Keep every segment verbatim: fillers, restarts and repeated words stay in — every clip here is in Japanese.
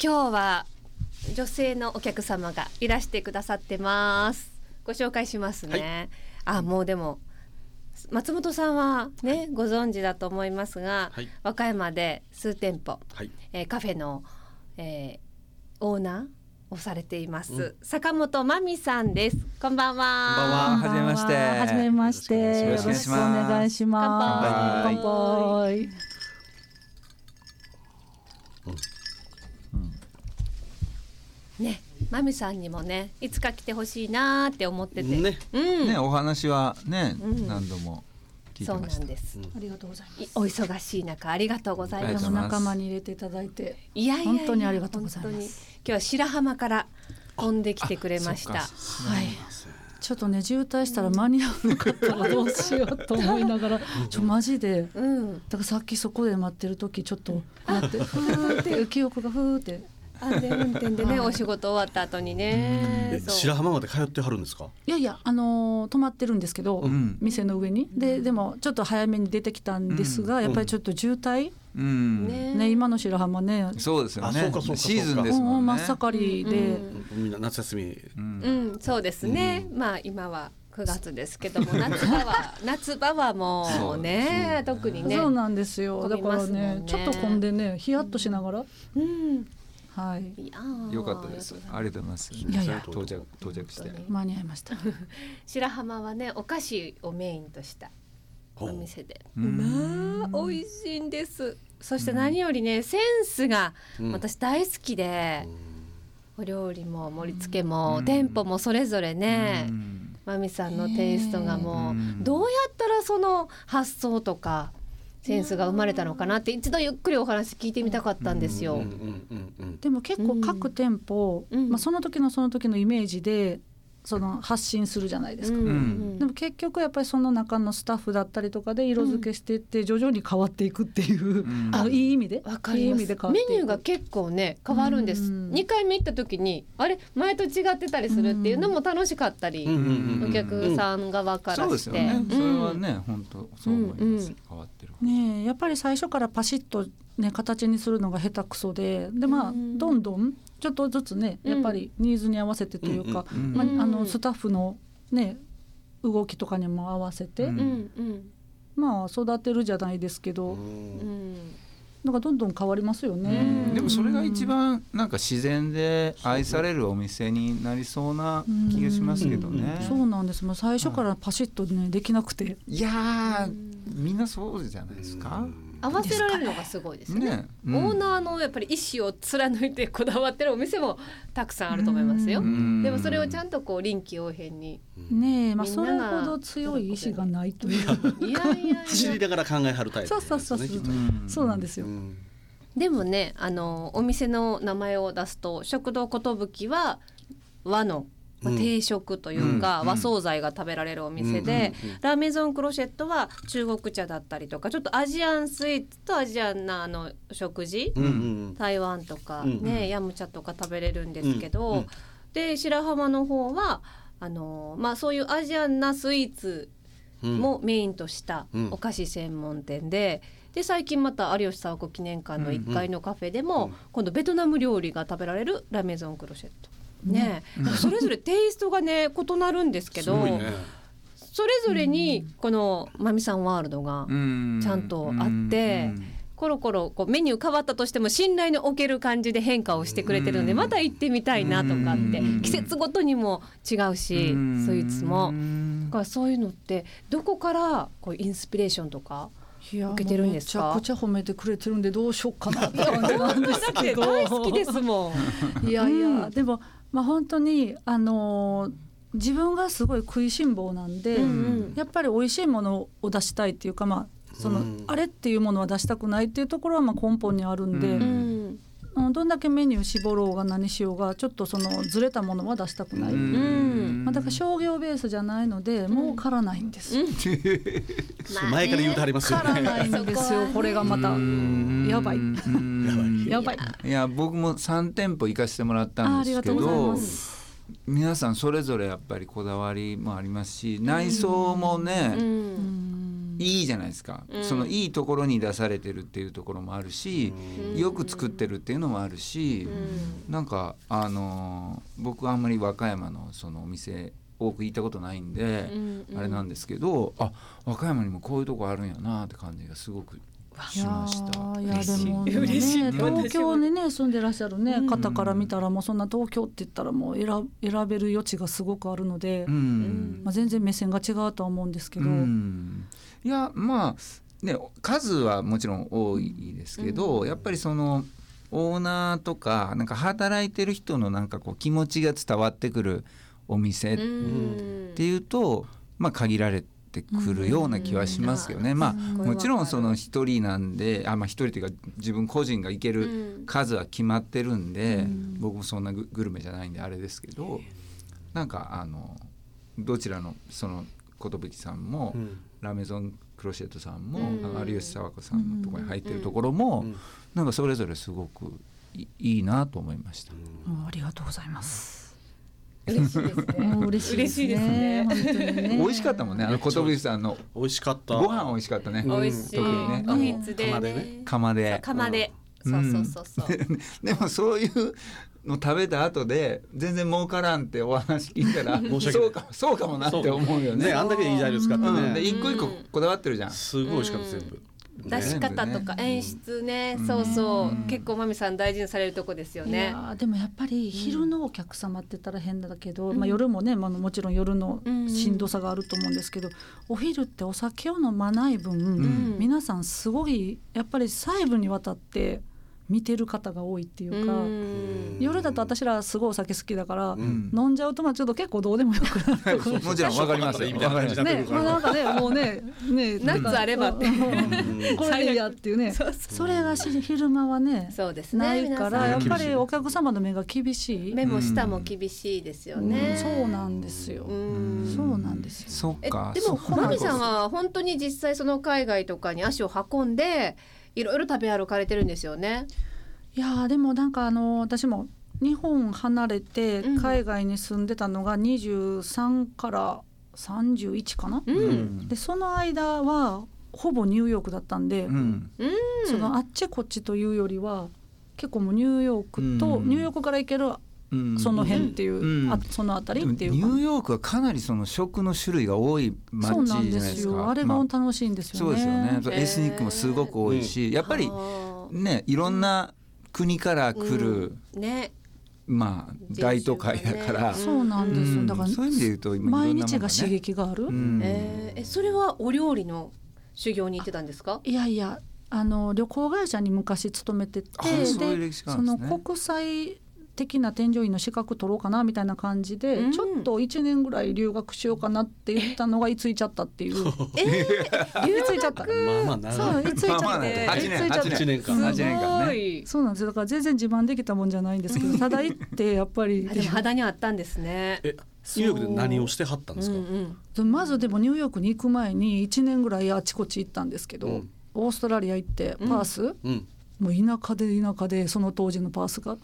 今日は女性のお客様がいらしてくださってます。ご紹介しますね、はい、あもうでも松本さんはね、はい、ご存知だと思いますが、はい、和歌山で数店舗、はい、えー、カフェの、えー、オーナーをされています、うん、坂本真美さんです。こんばんは。 こんばんは。はじめまして。 はじめまして。よろしくお願いします。乾杯。乾杯。 ね、まみさんにもねいつか来てほしいなって思ってて ね,、 うんね、お話はね、うん、何度も聞いてました。 そうなんです、うん、 ありがとうございます。 お忙しい中ありがとうございます。 仲間に入れていただいていやいやいや本当にありがとうございます。 今日は白浜から飛んできてくれました。はい、 ちょっとね渋滞したら間に合うのかったらどうしようと思いながらちょマジで、うん、だからさっきそこで待ってる時ちょっと待ってふーって記憶がふーって安全運転でね、はい、お仕事終わった後にね。 白浜まで通ってはるんですか？ いやいや、あのー、泊まってるんですけど、うん、店の上にででもちょっと早めに出てきたんですが、うん、やっぱりちょっと渋滞、うんねね、今の白浜ねそうですよね。 そうかそうかシーズンですもんね。 真っ盛りで、 うんうん、みんな夏休み、 うんうん、そうですね、うん、まあ今はくがつですけども夏場は夏場はもうね特にねそうなんですよ。だからねちょっと混んでねヒヤッとしながら、うん、はい、 いやよかったです。ありがとうございます。 いやいや到着到着して間に合いました白浜はねお菓子をメインとしたお店でまあ美味しいんです。そして何よりねセンスが私大好きで、うん、お料理も盛り付けも店舗もそれぞれねまみさんのテイストがもうどうやったらその発想とかセンスが生まれたのかなって一度ゆっくりお話聞いてみたかったんですよ。 でも結構各店舗、うんまあ、その時のその時のイメージでその発信するじゃないですか、うん、でも結局やっぱりその中のスタッフだったりとかで色付けしていって徐々に変わっていくっていう、うん、あいい意味でわかります。いい意味で変わっていく。メニューが結構ね変わるんです、うん、にかいめ行った時にあれ前と違ってたりするっていうのも楽しかったり、うん、お客さん側からして、 そうですよね、それはね本当そう思います、うんうん、変わってるね。やっぱり最初からパシッとね形にするのが下手くそででまあどんどんちょっとずつねやっぱりニーズに合わせてというか、うんまあ、あのスタッフのね動きとかにも合わせて、うんうん、まあ育てるじゃないですけど、うん、なんかどんどん変わりますよね、 うん、でもそれが一番なんか自然で愛されるお店になりそうな気がしますけどね、 うん、そうなんです。もう最初からパシッとねできなくていやみんなそうじゃないですか。 合わせられるのがすごいですね、ねうん、オーナーのやっぱり意思を貫いてこだわってるお店もたくさんあると思いますよ。でもそれをちゃんとこう臨機応変にねえ、まあ、それほど強い意志がないといういやいや知りながら考えはるタイプ、ね、 そうそうそうそう、うん、そうなんですよ、うん、 でもねあのお店の名前を出すと食堂ことぶきは和のまあ、定食というか、うん、和惣菜が食べられるお店で、うんうんうん、ラメゾンクロシェットは中国茶だったりとかちょっとアジアンスイーツとアジアンなあの食事、うんうん、台湾とか、ねうんうん、ヤムチャとか食べれるんですけど、うんうん、で白浜の方はあの、まあ、そういうアジアンなスイーツもメインとしたお菓子専門店で、で最近また有吉佐和子記念館のいっかいのカフェでも、うんうん、今度ベトナム料理が食べられるラメゾンクロシェットね、うん、それぞれテイストがね異なるんですけど、ね、それぞれにこのまみさんワールドがちゃんとあって、コロコロこうメニュー変わったとしても信頼のおける感じで変化をしてくれてるので、また行ってみたいなとかって、季節ごとにも違うしスイーツもだからそういうのってどこからこうインスピレーションとか受けてるんですか？ めちゃくちゃ褒めてくれてるんでどうしようかなって感じなんですけど大好きですもん。 いやいや、うん、でもまあ、本当に、あのー、自分がすごい食いしん坊なんで、うんうん、やっぱり美味しいものを出したいっていうか、まあそのうん、あれっていうものは出したくないっていうところはまあ根本にあるんで、うんうん、どんだけメニュー絞ろうが何しようがちょっとそのずれたものは出したくない、うんまあ、だから商業ベースじゃないのでもう辛ないんです、うん、 前から言うてはりますよね。 辛ないんですよこれがまたやばいやばい。 いや僕もさん店舗行かせてもらったんですけど皆さんそれぞれやっぱりこだわりもありますし内装もね、うんいいじゃないですか、 うん、 そのいいところに出されてるっていうところもあるし、 うん、 よく作ってるっていうのもあるし、うん、なんかあのー、僕はあんまり和歌山のそのお店多く行ったことないんで、うん、あれなんですけど、あ、和歌山にもこういうとこあるんやなって感じがすごくしました。 いやでもね、東京にね住んでらっしゃる、ね、方から見たらもうそんな東京って言ったらもう 選, 選べる余地がすごくあるので、うんまあ、全然目線が違うとは思うんですけど、うん、 いやまあね数はもちろん多いですけど、うん、やっぱりそのオーナーとかなんか働いてる人のなんかこう気持ちが伝わってくるお店っていうと、まあ、限られてくるような気はしますけどね、うん、まあもちろんその一人なんで、あ、まあ一人というか自分個人が行ける数は決まってるんで、うん、僕もそんなグルメじゃないんであれですけど、なんかあのどちらのその寿さんも、うん、ラメゾンクロシェットさんも、うん、有吉佐和子さんのところに入ってるところも、うん、なんかそれぞれすごく い, いいなと思いました、 うん、ありがとうございます。 嬉しいですね。 嬉しいですね。本当にね。 美味しかったもんね。あの寿さんの美味しかった。 ご飯美味しかったね。 美味しい。特にね。おひつでね。 釜で。 釜で。そうそうそうそう。 でもそういうの食べた後で全然儲からんってお話聞いたらそうかそうかもなって思うよね。 あんだけいい材料使ってね。 一個一個こだわってるじゃん。 すごい美味しかった全部。 出し方とか演出ね、うん、そうそう、うん、結構まみさん大事にされるとこですよね。 いやでもやっぱり昼のお客様って言ったら変だけど、うんまあ、夜もね、まあ、もちろん夜のしんどさがあると思うんですけど、うん、お昼ってお酒を飲まない分、うん、皆さんすごいやっぱり細部にわたって見てる方が多いっていうか、うん、夜だと私らすごいお酒好きだから、うん、飲んじゃうとまあちょっと結構どうでもよくなるもちろんわかりますよ。わかりますね。まあなんかねもうねねナッツあればってこれでいいやっていうね。そうそうそれが昼間はね、 そうですね、 ないからやっぱりお客様の目が厳しい。 目も舌も厳しいですよね。 うん、そうなんですよ。うんそうなんですよ。 そうか。 でもまみさんは本当に実際その海外とかに足を運んでいろいろ食べ歩かれてるんですよね。 いやでもなんかあの私も日本離れて海外に住んでたのがにじゅうさんからさんじゅういちかな、うん、でその間はほぼニューヨークだったんで、うん、そのあっちこっちというよりは結構もうニューヨークと、うん、ニューヨークから行けるその辺っていう、うん、あその辺りっていうか、 ニューヨークはかなりその食の種類が多い街じゃないですか。そうなんですよ。 あれが楽しいんですよね。 まあ、そうですよね。エスニックもすごく多いし、やっぱりねいろんな国から来る、うんね、まあ大都会だから、 ね、そうなんですよ。だからそういう意味で言うと今毎日が刺激がある、うんえー、それはお料理の修行に行ってたんですか？ いやいやあの旅行会社に昔勤めてて、でその国際的な添乗員の資格取ろうかなみたいな感じで、うん、ちょっといちねんぐらい留学しようかなって言ったのがいついちゃったっていう。 えー、留学いついちゃった。 まあまあそういついちゃって、まあまあね、 はちねんはちねんかんはちねんかんね。 そうなんですよ。だから全然自慢できたもんじゃないんですけど、ただ行ってやっぱりでも肌にあったんですね。 えニューヨークで何をしてはったんですか？ うんうん、まずでもニューヨークに行く前にいちねんぐらいあちこち行ったんですけど、うん、オーストラリア行ってパース、うんうんもう田舎で田舎でその当時のパースが、うん、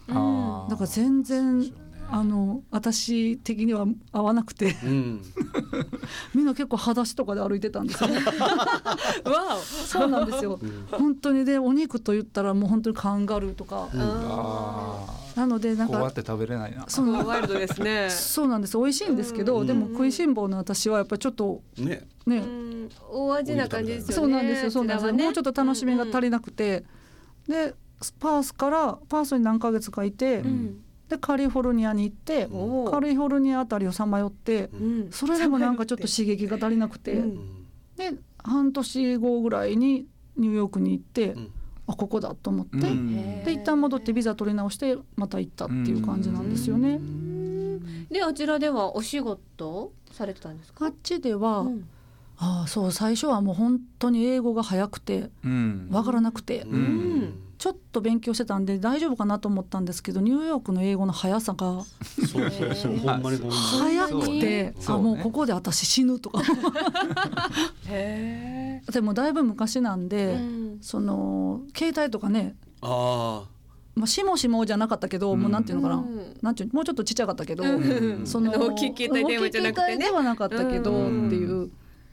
だから全然、ね、あの私的には合わなくて、うん、みんな結構裸足とかで歩いてたんですよね。わおそうなんですよ、うん、本当にでお肉と言ったらもう本当にカンガルーとか、うん、あなのでなんかこうやって食べれないな。 そのワイルドですね。 そうなんです。美味しいんですけど、うん、でも食いしん坊の私はやっぱりちょっとねね、うん、 大味な感じですよね。 そうなんですよ。そうなんですよ、ね、もうちょっと楽しみが足りなくて、うんうんでパースからパースに何ヶ月かいて、うん、でカリフォルニアに行って、うん、カリフォルニアあたりをさまよって、うん、それでもなんかちょっと刺激が足りなくて、うん、で半年後ぐらいにニューヨークに行って、うん、あここだと思って、うん、で一旦戻ってビザ取り直してまた行ったっていう感じなんですよね。 であちらではお仕事されてたんですか？ あっちでは、うんああそう最初はもう本当に英語が早くて分からなくて、うん、ちょっと勉強してたんで大丈夫かなと思ったんですけどニューヨークの英語の速さがそうそうそうほんまにほんまに早くて、あもうここで私死ぬとかへでもだいぶ昔なんで、うん、その携帯とかねあまあ、しもしもじゃなかったけど、うん、もうなんていうのかな、うん、なんていうもうちょっとちっちゃかったけど、うん、その大きい携帯電話じゃなくてね大きい携帯ではなかったけど、うん、っていう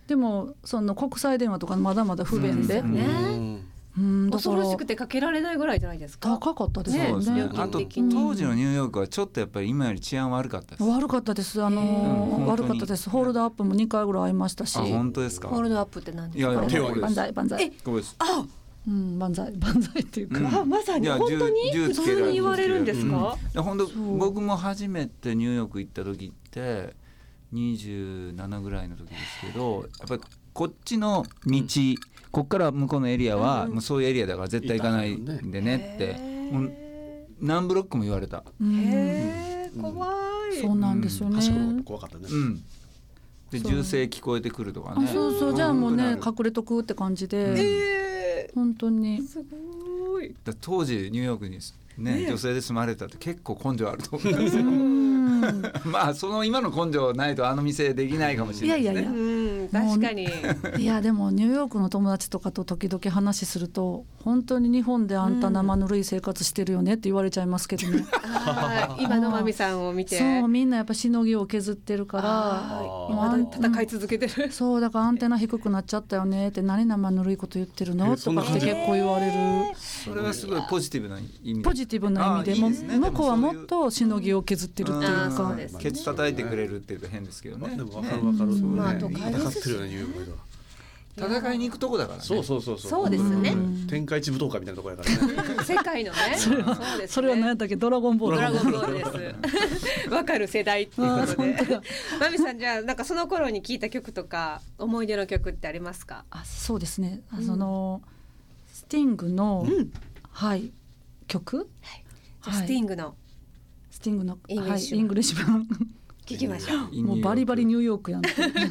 でもその国際電話とかまだまだ不便で、 うんねうん、だから恐ろしくてかけられないぐらいじゃないですか。 高かったですねよね。 ねあと当時のニューヨークはちょっとやっぱり今より治安悪かったです。 悪かったです。あのーうん悪かったです。ホールドアップもにかいぐらい会いましたし。 あ本当ですか。 ホールドアップって何ですか。 いやいや手を挙げる万歳万歳。 えこれです。 あうん万歳万歳っていうか、 うんあまさにいや本当に銃銃つ普けられる通に言われるんですか。 で本当そう僕も初めてニューヨーク行った時ってにじゅうななぐらいの時ですけど、やっぱりこっちの道、こっから向こうのエリアはもうそういうエリアだから絶対行かないんでねってもう何ブロックも言われた。 うんへー怖い。 そうなんですよね。 確かに怖かったね。 うんでそう銃声聞こえてくるとかあね。 そうそうじゃあもうね本当にある隠れとくって感じで、 え本当にー、すごい。 だ当時ニューヨークに、ねね女性で住まれたって結構根性あると思うんですよ。 うんまあその今の根性ないとあの店できないかもしれないですね。 いやいやいやうん確かに。 いやでもニューヨークの友達とかと時々話すると本当に日本であんた生ぬるい生活してるよねって言われちゃいますけどね、 あー今のまみさんを見て。 そうみんなやっぱしのぎを削ってるからあーもうまあんだ戦い続けてる。 そうだからアンテナ低くなっちゃったよねって何生ぬるいこと言ってるのえとかってそんな感じ結構言われる。 それはすごいポジティブな意味でポジティブな意味でもあーいいですね向こうはもっとしのぎを削ってるっていうあーそかうですねケツ叩いてくれるっていうと変ですけどね。 でも分かる分かる。 うんまあね都会ですし戦ってるよねニューヨークでは。 戦いに行くとこだからね。 そうそうそうそう。 そうですねん天下一武道会みたいなところやからね。 世界のね。そうですね。 それは何やったっけドラゴンボールドラゴンボールです。わかる世代っていうことあー本当でだ。 マミさんじゃあなんかその頃に聴いた曲とか思い出の曲ってありますか。 あそうですね、あうんそのスティングの、 うんはい曲、 じゃあスティングのスティングのイングリッシュ版はい、イングリッシュ版聴きましょう。 もうバリバリニューヨークやん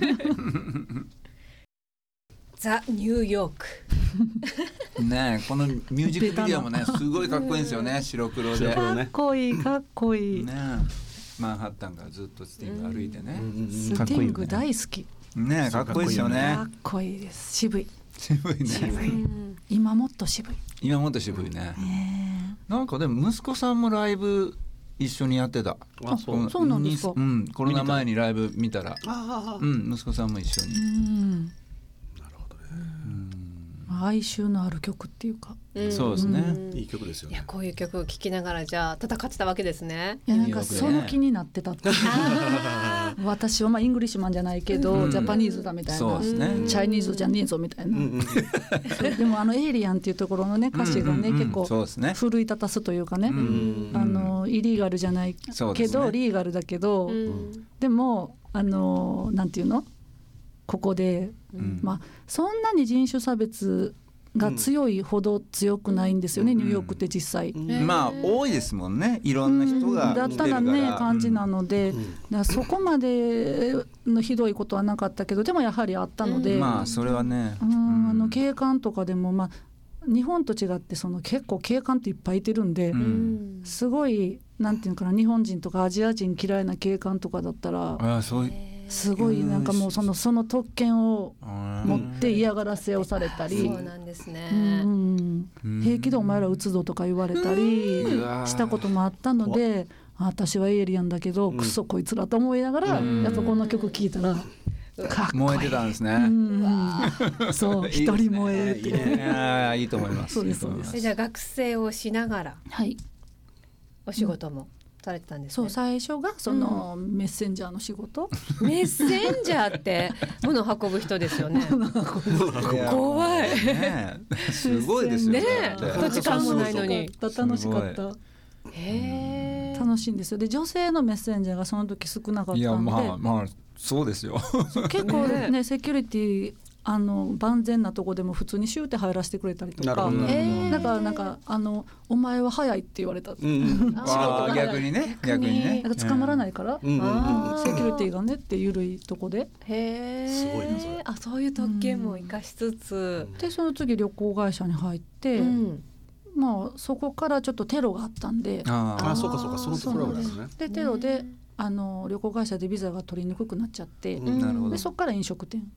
ザ・ニューヨーク。 ねこのミュージックビデオもねすごいかっこいいんですよね白黒で。 白黒ねかっこいいかっこいい、 ねマンハッタンからずっとスティング歩いてね。 スティング大好き、 ねかっこいいですよねか。っこいいです。渋い渋いね。 うん今もっと渋い、 今もっと渋いね。 ねなんかでも息子さんもライブ一緒にやってた。 あそう。 こそうなんですかにうんコロナ前にライブ見たら、 ああうん息子さんも一緒に。 うんなるほどね。 哀愁のある曲っていうか、 うんそうですねんいい曲ですよね。 いやこういう曲を聴きながらじゃあ戦ってたわけですね。 いやなんかニューヨークでその気になってたっていう私はまあイングリッシュマンじゃないけど、 うんジャパニーズだみたいな、 そうですね。 チャイニーズじゃねえぞみたいな、 うんうん。 そうでもあのエイリアンっていうところのね歌詞がね、 うんうんうん結構そうですね。 奮い立たすというかね、 うんあのイリーガルじゃないけど、 そうですね。 リーガルだけど、 うんでもあのなんていうのここで、 うんまあそんなに人種差別が強いほど強くないんですよね、 うんニューヨークって実際。 うんまあ多いですもんね。いろんな人がだった来てるかららね感じなので、 うんだからそこまでのひどいことはなかったけどでもやはりあったので、 うんまあそれはね。 うんあの警官とかでも、まあ、日本と違ってその結構警官っていっぱいいてるんで、 ううんんすごいなんていうのかな日本人とかアジア人嫌いな警官とかだったらああそういう。 すごいなんかもうそのその特権を持って嫌がらせをされたり、 そうなんですね。 うんうん平気でお前ら撃つぞとか言われたりうわしたこともあったので、あ私はエイリアンだけど、 うんクソこいつらと思いながら、 うんやっぱこの曲聴いたらかっこいい。 燃えてたんですうね。 んそう一人燃えていいねいやいいと思います。 そうですいいと思いまえじゃあ学生をしながらはいお仕事もされてたんですそうね。 最初がそのメッセンジャーの仕事、 メッセンジャーって物を運ぶ人ですよね。 いや怖いねえすごいですよねだってえ土地勘もないのに。 楽しかったへえ。 楽しいんですよ。で女性のメッセンジャーがその時少なかったんで、 いやまあまあそうですよ。 結構ねねセキュリティあの万全なとこでも普通にシューて入らせてくれたりとか、 なるほどえーだからなんかあのお前は早いって言われた、 うんうんああ逆にね逆にね。 なんか捕まらないから、 うんうんうんあーセキュリティがねって緩いとこで、 へえ。 すごいなそれあそういう特権も生かしつつ。 でその次旅行会社に入って、 うんまあそこからちょっとテロがあったんで、 あああそうかそうかそのところなんですね。 でテロであの旅行会社でビザが取りにくくなっちゃって、 うんなるほどで。そこから飲食店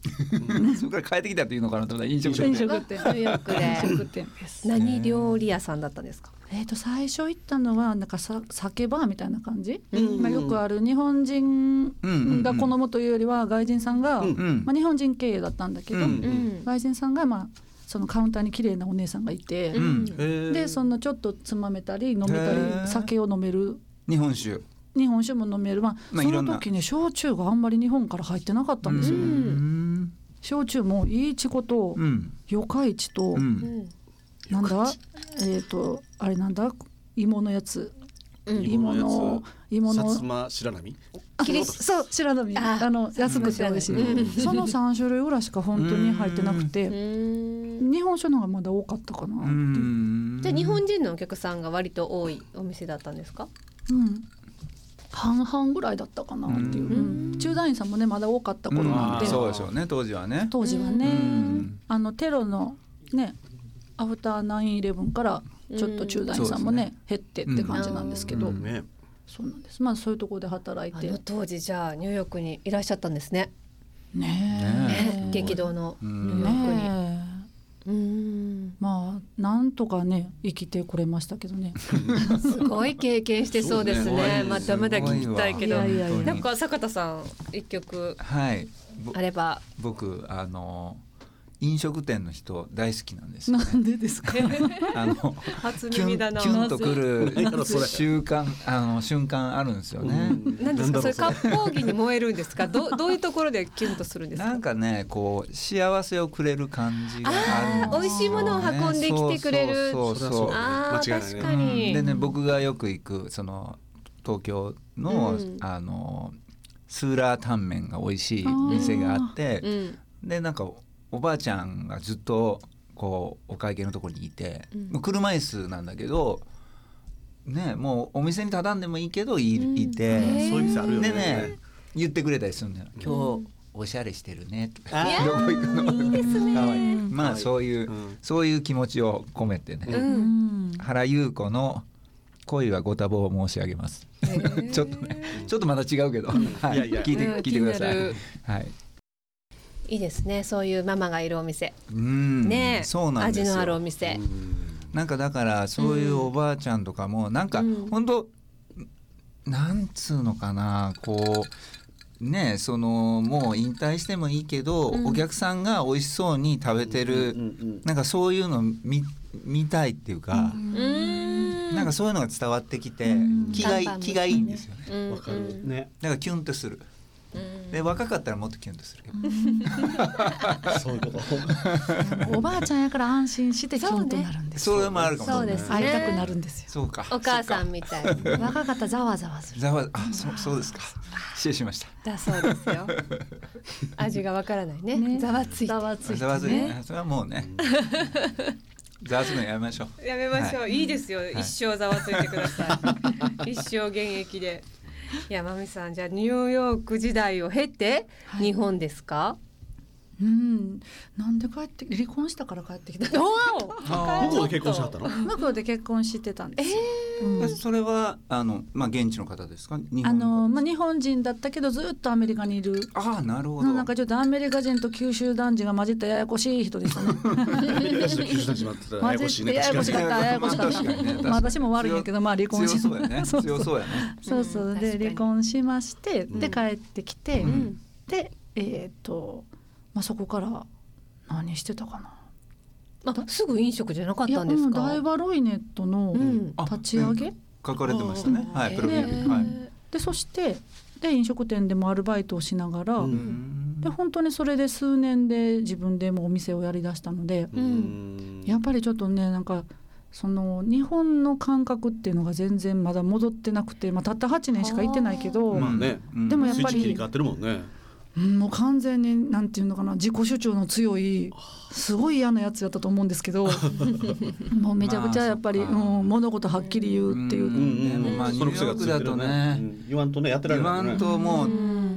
そこから帰ってきたっていうのかなと思ったら飲食飲店食店ニューヨークで飲食店です何料理屋さんだったんですか？ えー、と最初行ったのはなんかさ酒バーみたいな感じ、 うんまあ、よくある日本人が好むというよりは外人さんが、 うんうんまあ、日本人経営だったんだけど、 うんうん外人さんが、まあ、そのカウンターに綺麗なお姉さんがいて、 うんでそのちょっとつまめたり飲めたりへー酒を飲める日本酒日本酒も飲める、まあそまあいろんなの時ね焼酎があんまり日本から入ってなかったんですよ、 うん焼酎もいいちことうん四日市と、 ううんんなんだえっ、とあれなんだ芋のやつうん芋の芋の薩摩白波あキリそう白波ああの安くて美味しい、 うんそのさん種類ぐらいしか本当に入ってなくうてん日本酒の方がまだ多かったかな、 ううんんじゃあ日本人のお客さんが割と多いお店だったんですか？ 半々ぐらいだったかなっていう、 うんうん駐在員さんもねまだ多かった頃なんで、 うんそうでしょうね当時はね当時はね、 うんあのテロのねアフターナインイレブンからちょっと駐在員さんもね、 うん減ってって感じなんですけど、 うんねそうなんですまあそういうところで働いてあの当時じゃあニューヨークにいらっしゃったんですね。 ねねえ激動のニうんューヨークに。 ねえうんまあなんとかね生きてこれましたけどねすごい経験してそうですそうねね。まだまだ聞きたいけど。 いやいやいやなんか坂田さん一曲はいぼあれば。 僕あの飲食店の人大好きなんですよねなんでですかあの初キュン耳だな。 キュンとくる何やろそれ習慣あの瞬間あるんですよね。 何ですかそれなんだろう割烹着に燃えるんですか？どどういうところでキュンとするんですか？ なんかねこう幸せをくれる感じがあるんですよね。 あー美味しいものを運んできてくれるそうそうそうそうああ間違いないね確かに。 でね僕がよく行くその東京の、 うんあのスーラータンメンが美味しい店があってうんでなんかおばあちゃんがずっとこうお会計のところにいて、 うんもう車椅子なんだけどねもうお店に畳んでもいいけどい,、 うんいて、 へーそういう店あるよねでね言ってくれたりするんだよ今日おしゃれしてるねとか、 あーどこ行くのいいですねかわいいうんまあそういう、 うんそういう気持ちを込めてね、 ううんん原優子の恋はご多忙を申し上げますちょっとねちょっとまた違うけど、はいいやいや聞いて、 うん聞いてください気になるはいいいですねそういうママがいるお店うんねえそうなんですよ味のあるお店。 なんかだからそういうおばあちゃんとかもなんかうん本当なんつうのかなこうねそのもう引退してもいいけど、 うんお客さんが美味しそうに食べてる、なんかそういうの見見たいっていうか、 うんなんかそういうのが伝わってきて、 うん気がい看板気がいいんですよね。 うんわかるねだからキュンとする。 うんで若かったらもっとキュンとするけど。 そういうことおばあちゃんやから安心してキュンとなるんですよ、 それもあるかもしれない。 そうですね会いたくなるんですよそうか。 お母さんみたい若かったらざわざわするざわあそうそうですか。失礼しました。 だそうですよ味がわからないねねざわついてざわついてざわずにねね。それはもうね。ざわつくのやめましょう。 やめましょう、、 はいいですよ、 い一生ざわついてください一生現役で。いやまみさんじゃあニューヨーク時代を経てはい日本ですか？ うんなんで帰って離婚したから帰ってきたおあ向こうで結婚しはったの向こうで結婚してたんですよ、うんそれはあのまあ現地の方ですか。日本あのまあ、 あ日本人だったけどずっとアメリカにいるあなるほど。 なんかちょっとアメリカ人と九州男児が混じったややこしい人でしたねアメリカ人と九州人ってたらややこしいねややこしかったややこしかった確かにね確かにまあ私も悪いんやけどまあ離婚し強そうやね。 そうそう強そうやね。 そうそううん確かにで離婚しましてうんで帰ってきて、 うんでえっ、と、まあ、そこから何してたかなあすぐ飲食じゃなかっいやたんですか？ うんダイバロイネットのうんあ立ち上げ、 うん書かれてましたね。はいへープロフィールにはい。 でそしてで飲食店でもアルバイトをしながら、 うんうんで本当にそれで数年で自分でもお店をやりだしたので、 うんやっぱりちょっとねなんかその日本の感覚っていうのが全然まだ戻ってなくて、まあ、たったはちねんしか行ってないけど、 まあねうんでもやっぱりスイッチ切り替わってるもんねうんもう完全になんていうのかな自己主張の強いすごい嫌なやつやったと思うんですけどもうめちゃくちゃやっぱり、 まあそっかうん、物事はっきり言うっていう、 うんでもまあニューヨークだとねうん言わんとねやってられ言ないねわんともううん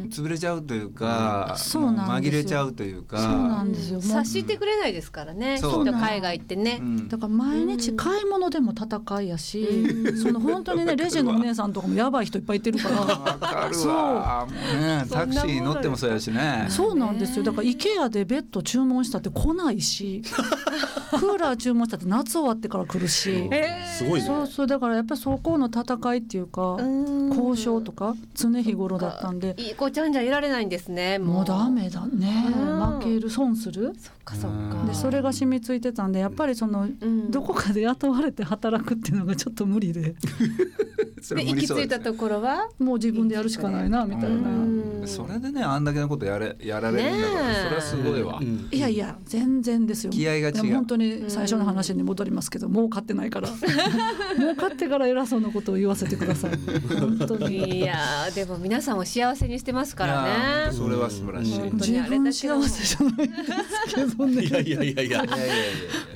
潰れちゃうというか、 そうなんですよ紛れちゃうというか、 そうなんですよ。もう察してくれないですからね、きっそうと海外ってね、 うん、 だから毎日買い物でも戦いやし、その本当にねレジのお姉さんとかもやばい人いっぱいいてるからわかるわ。もうね、タクシー乗ってもそうやしね。 そうなんですよ。だから IKEA でベッド注文したって来ないしクーラー注文したって夏終わってから来るし、 すごいね。 そうそうだからやっぱりそこの戦いっていうか交渉とか常日頃だったんで、 いい子ちゃんじゃいられないんですね。もうもうダメだね、負ける損する。 そっかそっか。 でそれが染みついてたんで、やっぱりその、うん、どこかで雇われて働くっていうのがちょっと無理でで行き着いたところはもう自分でやるしかないなみたいな。 それでねあんだけのことやれやられるんだから、それはすごいわ、うん、 いやいや全然ですよ。 気合が違う。 本当に最初の話に戻りますけど、もう買ってないからもう買ってから偉そうなことを言わせてください本当に。 いやでも皆さんを幸せにしてますからね。 それは素晴らしい。 自分幸せじゃないんですけどね。 いやいやいやいやいやいやいや